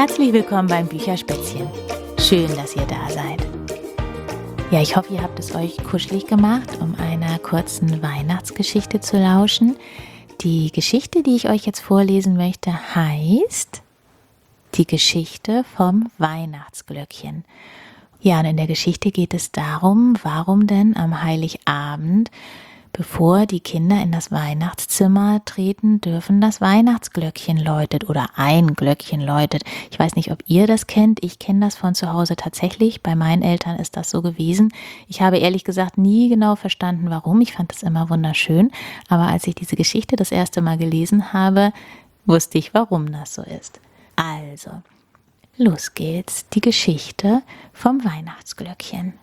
Herzlich willkommen beim Bücherspätzchen. Schön, dass ihr da seid. Ja, ich hoffe, ihr habt es euch kuschelig gemacht, um einer kurzen Weihnachtsgeschichte zu lauschen. Die Geschichte, die ich euch jetzt vorlesen möchte, heißt Die Geschichte vom Weihnachtsglöckchen. Ja, und in der Geschichte geht es darum, warum denn am Heiligabend, bevor die Kinder in das Weihnachtszimmer treten dürfen, das Weihnachtsglöckchen läutet oder ein Glöckchen läutet. Ich weiß nicht, ob ihr das kennt. Ich kenne das von zu Hause tatsächlich. Bei meinen Eltern ist das so gewesen. Ich habe ehrlich gesagt nie genau verstanden, warum. Ich fand das immer wunderschön. Aber als ich diese Geschichte das erste Mal gelesen habe, wusste ich, warum das so ist. Also, los geht's. Die Geschichte vom Weihnachtsglöckchen.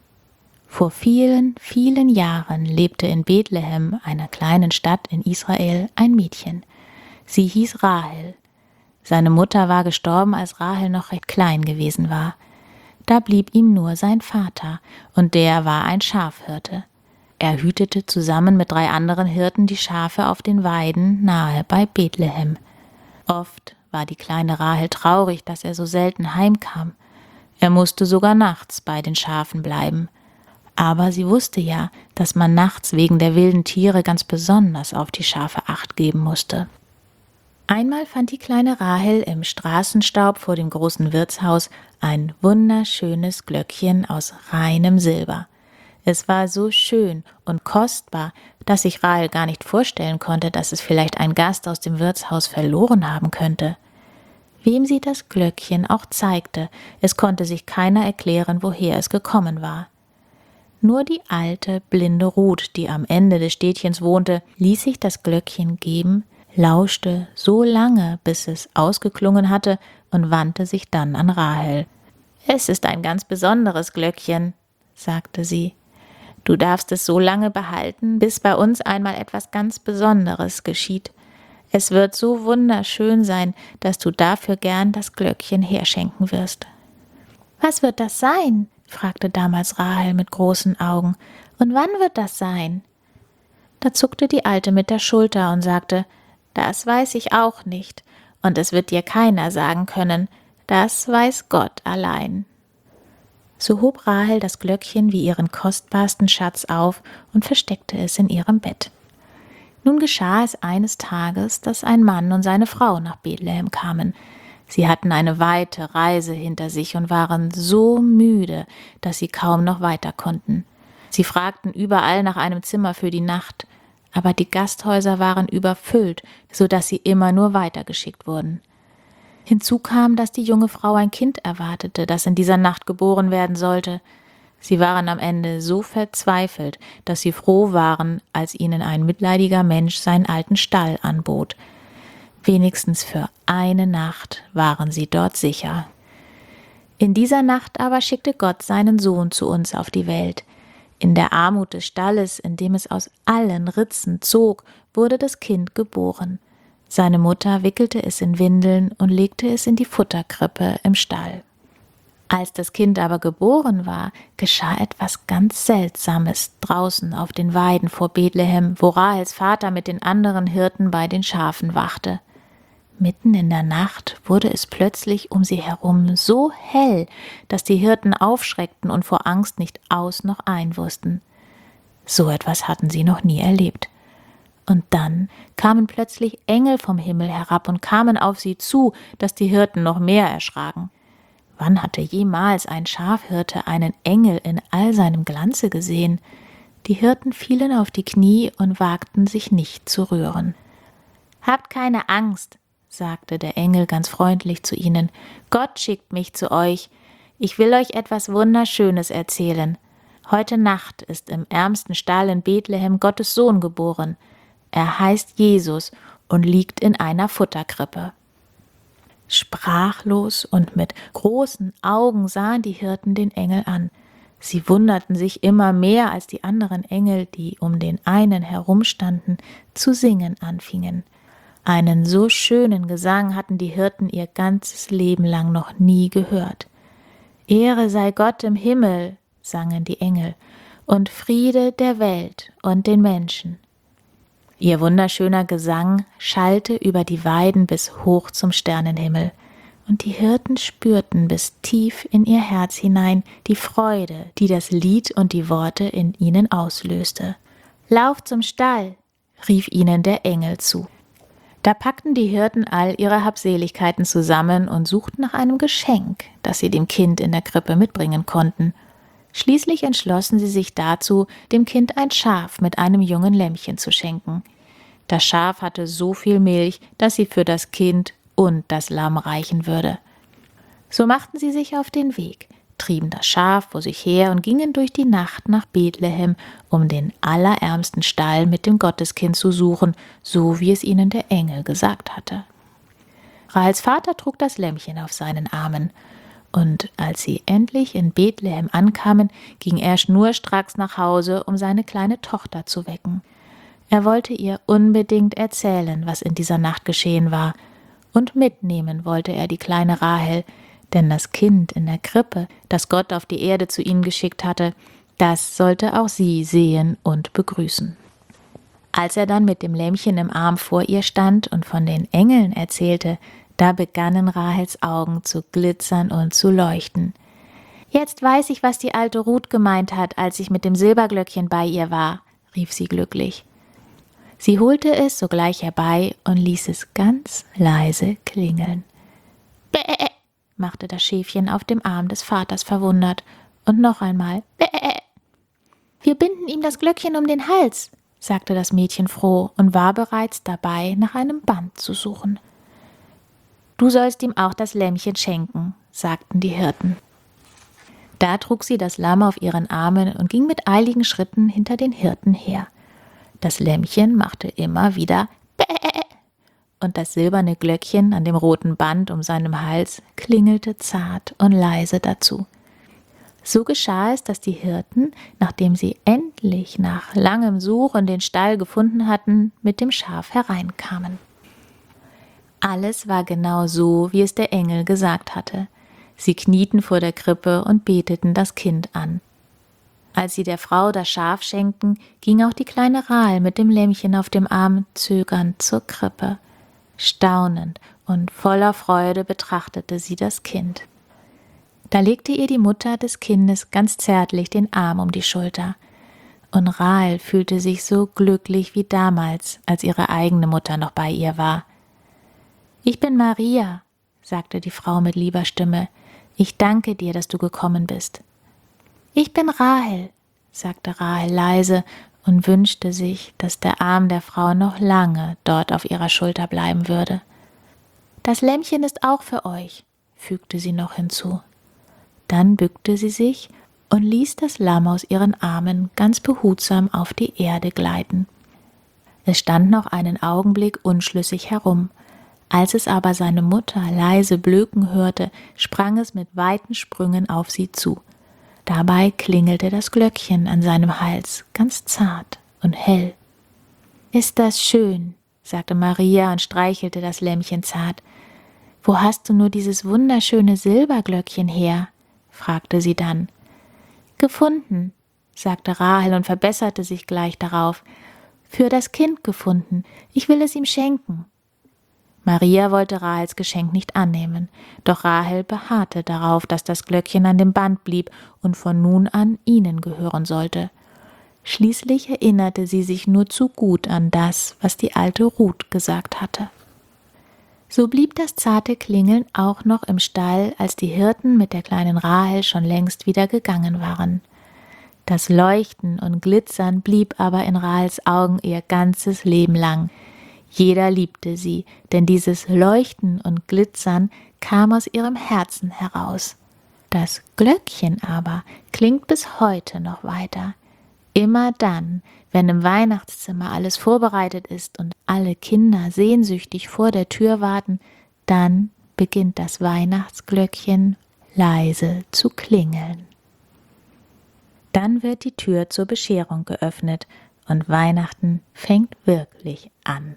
Vor vielen, vielen Jahren lebte in Bethlehem, einer kleinen Stadt in Israel, ein Mädchen. Sie hieß Rahel. Seine Mutter war gestorben, als Rahel noch recht klein gewesen war. Da blieb ihm nur sein Vater, und der war ein Schafhirte. Er hütete zusammen mit 3 anderen Hirten die Schafe auf den Weiden nahe bei Bethlehem. Oft war die kleine Rahel traurig, dass er so selten heimkam. Er musste sogar nachts bei den Schafen bleiben. Aber sie wusste ja, dass man nachts wegen der wilden Tiere ganz besonders auf die Schafe Acht geben musste. Einmal fand die kleine Rahel im Straßenstaub vor dem großen Wirtshaus ein wunderschönes Glöckchen aus reinem Silber. Es war so schön und kostbar, dass sich Rahel gar nicht vorstellen konnte, dass es vielleicht ein Gast aus dem Wirtshaus verloren haben könnte. Wem sie das Glöckchen auch zeigte, es konnte sich keiner erklären, woher es gekommen war. Nur die alte, blinde Ruth, die am Ende des Städtchens wohnte, ließ sich das Glöckchen geben, lauschte so lange, bis es ausgeklungen hatte und wandte sich dann an Rahel. »Es ist ein ganz besonderes Glöckchen«, sagte sie. »Du darfst es so lange behalten, bis bei uns einmal etwas ganz Besonderes geschieht. Es wird so wunderschön sein, dass du dafür gern das Glöckchen herschenken wirst.« »Was wird das sein?« fragte damals Rahel mit großen Augen. »Und wann wird das sein?« Da zuckte die Alte mit der Schulter und sagte, »Das weiß ich auch nicht, und es wird dir keiner sagen können, das weiß Gott allein.« So hob Rahel das Glöckchen wie ihren kostbarsten Schatz auf und versteckte es in ihrem Bett. Nun geschah es eines Tages, dass ein Mann und seine Frau nach Bethlehem kamen. Sie hatten eine weite Reise hinter sich und waren so müde, dass sie kaum noch weiter konnten. Sie fragten überall nach einem Zimmer für die Nacht, aber die Gasthäuser waren überfüllt, so dass sie immer nur weitergeschickt wurden. Hinzu kam, dass die junge Frau ein Kind erwartete, das in dieser Nacht geboren werden sollte. Sie waren am Ende so verzweifelt, dass sie froh waren, als ihnen ein mitleidiger Mensch seinen alten Stall anbot. Wenigstens für eine Nacht waren sie dort sicher. In dieser Nacht aber schickte Gott seinen Sohn zu uns auf die Welt. In der Armut des Stalles, in dem es aus allen Ritzen zog, wurde das Kind geboren. Seine Mutter wickelte es in Windeln und legte es in die Futterkrippe im Stall. Als das Kind aber geboren war, geschah etwas ganz Seltsames draußen auf den Weiden vor Bethlehem, wo Rahels Vater mit den anderen Hirten bei den Schafen wachte. Mitten in der Nacht wurde es plötzlich um sie herum so hell, dass die Hirten aufschreckten und vor Angst nicht aus noch ein wussten. So etwas hatten sie noch nie erlebt. Und dann kamen plötzlich Engel vom Himmel herab und kamen auf sie zu, dass die Hirten noch mehr erschraken. Wann hatte jemals ein Schafhirte einen Engel in all seinem Glanze gesehen? Die Hirten fielen auf die Knie und wagten sich nicht zu rühren. »Habt keine Angst«, sagte der Engel ganz freundlich zu ihnen. »Gott schickt mich zu euch. Ich will euch etwas Wunderschönes erzählen. Heute Nacht ist im ärmsten Stall in Bethlehem Gottes Sohn geboren. Er heißt Jesus und liegt in einer Futterkrippe.« Sprachlos und mit großen Augen sahen die Hirten den Engel an. Sie wunderten sich immer mehr, als die anderen Engel, die um den einen herumstanden, zu singen anfingen. Einen so schönen Gesang hatten die Hirten ihr ganzes Leben lang noch nie gehört. »Ehre sei Gott im Himmel«, sangen die Engel, »und Friede der Welt und den Menschen.« Ihr wunderschöner Gesang schallte über die Weiden bis hoch zum Sternenhimmel. und die Hirten spürten bis tief in ihr Herz hinein die Freude, die das Lied und die Worte in ihnen auslöste. »Lauft zum Stall«, rief ihnen der Engel zu. Da packten die Hirten all ihre Habseligkeiten zusammen und suchten nach einem Geschenk, das sie dem Kind in der Krippe mitbringen konnten. Schließlich entschlossen sie sich dazu, dem Kind ein Schaf mit einem jungen Lämmchen zu schenken. Das Schaf hatte so viel Milch, dass sie für das Kind und das Lamm reichen würde. So machten sie sich auf den Weg, trieben das Schaf vor sich her und gingen durch die Nacht nach Bethlehem, um den allerärmsten Stall mit dem Gotteskind zu suchen, so wie es ihnen der Engel gesagt hatte. Rahels Vater trug das Lämmchen auf seinen Armen, und als sie endlich in Bethlehem ankamen, ging er schnurstracks nach Hause, um seine kleine Tochter zu wecken. Er wollte ihr unbedingt erzählen, was in dieser Nacht geschehen war, und mitnehmen wollte er die kleine Rahel, denn das Kind in der Krippe, das Gott auf die Erde zu ihnen geschickt hatte, das sollte auch sie sehen und begrüßen. Als er dann mit dem Lämmchen im Arm vor ihr stand und von den Engeln erzählte, da begannen Rahels Augen zu glitzern und zu leuchten. »Jetzt weiß ich, was die alte Ruth gemeint hat, als ich mit dem Silberglöckchen bei ihr war«, rief sie glücklich. Sie holte es sogleich herbei und ließ es ganz leise klingeln. »Bäh«, machte das Schäfchen auf dem Arm des Vaters verwundert, und noch einmal »Bäh«. »Wir binden ihm das Glöckchen um den Hals«, sagte das Mädchen froh und war bereits dabei, nach einem Band zu suchen. »Du sollst ihm auch das Lämmchen schenken«, sagten die Hirten. Da trug sie das Lamm auf ihren Armen und ging mit eiligen Schritten hinter den Hirten her. Das Lämmchen machte immer wieder »Bäh«, und das silberne Glöckchen an dem roten Band um seinem Hals klingelte zart und leise dazu. So geschah es, dass die Hirten, nachdem sie endlich nach langem Suchen den Stall gefunden hatten, mit dem Schaf hereinkamen. Alles war genau so, wie es der Engel gesagt hatte. Sie knieten vor der Krippe und beteten das Kind an. Als sie der Frau das Schaf schenkten, ging auch die kleine Rahel mit dem Lämmchen auf dem Arm zögernd zur Krippe. Staunend und voller Freude betrachtete sie das Kind. Da legte ihr die Mutter des Kindes ganz zärtlich den Arm um die Schulter. Und Rahel fühlte sich so glücklich wie damals, als ihre eigene Mutter noch bei ihr war. »Ich bin Maria«, sagte die Frau mit lieber Stimme. »Ich danke dir, dass du gekommen bist.« »Ich bin Rahel«, sagte Rahel leise und wünschte sich, dass der Arm der Frau noch lange dort auf ihrer Schulter bleiben würde. »Das Lämmchen ist auch für euch«, fügte sie noch hinzu. Dann bückte sie sich und ließ das Lamm aus ihren Armen ganz behutsam auf die Erde gleiten. Es stand noch einen Augenblick unschlüssig herum. Als es aber seine Mutter leise blöken hörte, sprang es mit weiten Sprüngen auf sie zu. Dabei klingelte das Glöckchen an seinem Hals, ganz zart und hell. »Ist das schön«, sagte Maria und streichelte das Lämmchen zart. »Wo hast du nur dieses wunderschöne Silberglöckchen her?« fragte sie dann. »Gefunden«, sagte Rahel und verbesserte sich gleich darauf. »Für das Kind gefunden. Ich will es ihm schenken.« Maria wollte Rahels Geschenk nicht annehmen, doch Rahel beharrte darauf, dass das Glöckchen an dem Band blieb und von nun an ihnen gehören sollte. Schließlich erinnerte sie sich nur zu gut an das, was die alte Ruth gesagt hatte. So blieb das zarte Klingeln auch noch im Stall, als die Hirten mit der kleinen Rahel schon längst wieder gegangen waren. Das Leuchten und Glitzern blieb aber in Rahels Augen ihr ganzes Leben lang. Jeder liebte sie, denn dieses Leuchten und Glitzern kam aus ihrem Herzen heraus. Das Glöckchen aber klingt bis heute noch weiter. Immer dann, wenn im Weihnachtszimmer alles vorbereitet ist und alle Kinder sehnsüchtig vor der Tür warten, dann beginnt das Weihnachtsglöckchen leise zu klingeln. Dann wird die Tür zur Bescherung geöffnet und Weihnachten fängt wirklich an.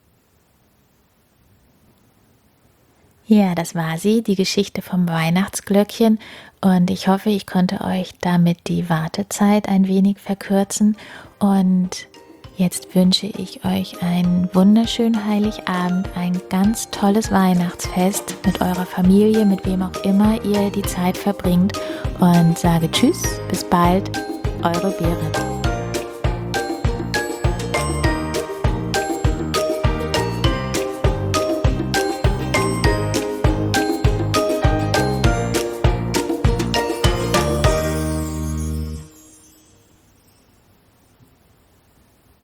Ja, das war sie, die Geschichte vom Weihnachtsglöckchen, und ich hoffe, ich konnte euch damit die Wartezeit ein wenig verkürzen und Jetzt wünsche ich euch einen wunderschönen Heiligabend, ein ganz tolles Weihnachtsfest mit eurer Familie, mit wem auch immer ihr die Zeit verbringt und sage Tschüss, bis bald, eure Berit.